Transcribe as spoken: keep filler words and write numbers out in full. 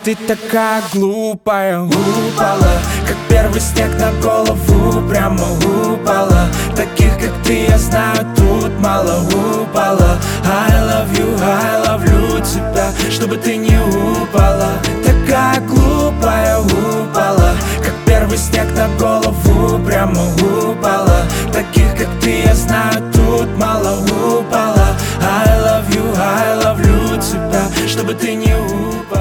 Ты такая глупая, упала, как первый снег на голову прямо упала. Таких, как ты, я знаю, тут мало упала. I love you, I love тебя, чтобы ты не упала. Такая глупая, упала, как первый снег на голову прямо упала. Таких, как ты, я знаю, тут мало упала. I love you, I love тебя, чтобы ты не упала.